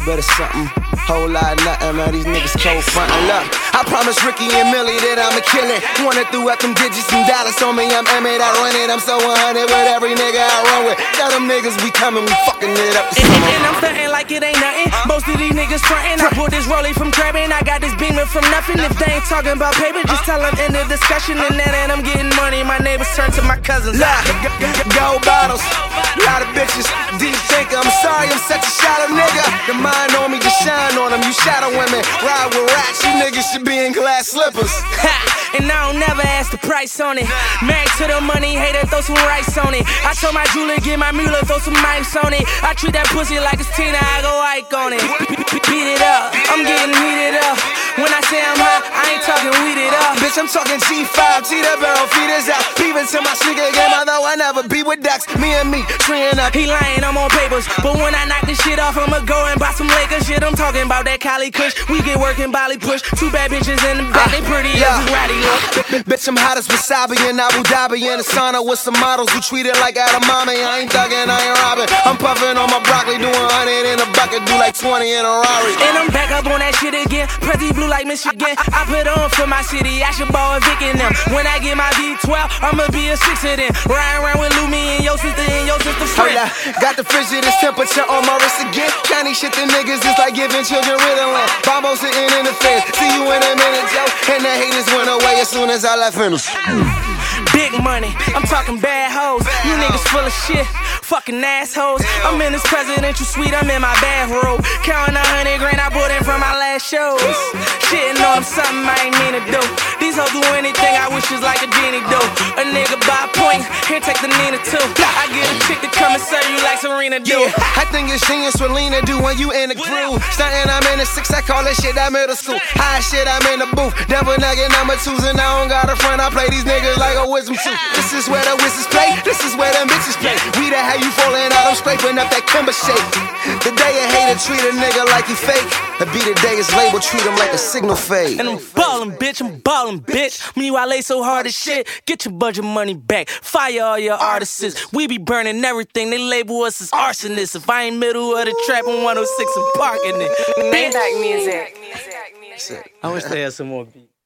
bit of something. Whole lot of nothing, man, these niggas cold frontin'. Look, I promised Ricky and Millie that I'ma kill it. Wanna throw up them digits and dollars on me, I'm Emmett, I run it. I'm so 100 with every nigga I run with. Tell them niggas we coming, we fucking it up this summer. And I'm stuntin' like it ain't nothing. Most of these niggas frontin'. I pulled this rollie from crabbing, I got this beamer from nothing. If they ain't talking about paper, just tell them end the discussion. And then I'm getting money, my neighbors turn to my cousins. Gold bottles, lot of bitches, deep thinker. I'm sorry, I'm such a shallow nigga. The mind on me, just shine on them. You shadow women, ride with rats. You niggas should be in glass slippers. And I don't never ask the price on it. Married to the money, hater, throw some rice on it. I told my jeweler, get my mule, throw some mics on it. I treat that pussy like it's Tina, I go Ike on it. Beat it up, I'm getting heated up. When I say I'm hot, I ain't talking weeded up. Bitch, I'm talking G5, T the barrel, feed us out. Peeping to my sneaker game, although I never be with Dax. Me and me, treeing up. He lying, I'm on papers. But when I knock this shit off, I'ma go and buy some Lakers shit. I'm talking about that Cali Kush. We get working, Bali push. Two bad bitches in the back, they pretty as a ratty look. Bitch, I'm hot as wasabi in Abu Dhabi in the sauna with some models who treat it like Adamami. I ain't thuggin', I ain't robbing. I'm puffin' on my broccoli, doing 100 in a bucket, do like 20 in a Rari. And I'm back up on that shit again. Prezi blue like Michigan. I put on for my city, I should ball Vic in them. When I get my V12, I'ma be a 6 of them. Riding around with Lumi and your sister friend. Oh, yeah. Got the frigidest temperature on my wrist again. County shit the niggas is like giving children Ritalin. Bombo sitting in the fence. See you in a minute, Joe. And the haters went away as soon as I left in. Big money, I'm talking bad hoes. You niggas full of shit, fucking assholes. I'm in this presidential suite, I'm in my bathrobe. Counting 100 grand I bought in from my last shows. Shitting on something I ain't mean to do. These hoes do anything I wish was like a genie do. A nigga buy points, here take the Nina too. I get a chick to come and serve you like Serena do. I think it's genius what Lena do when you in the groove. Stuntin', I'm in the 6, I call that shit that middle school. High shit, I'm in the booth. Devil nugget number 2s and I don't got a friend. I play these niggas like a wisdom tooth. This is where the wizards play, this is where the bitches play. We the how you falling out, I'm scraping up that Kimber shake. The day a hater treat a nigga like he fake. The be the day his label treat him like a signal fade. And I'm ballin', bitch, I'm ballin', bitch. Meanwhile, I so hard as shit. Get your budget money back, fire all your artists. We be burning everything, they label us as arsonists. If I ain't middle of the trap, I'm 106 and parking it. Maybach music. I wish they had some more beats.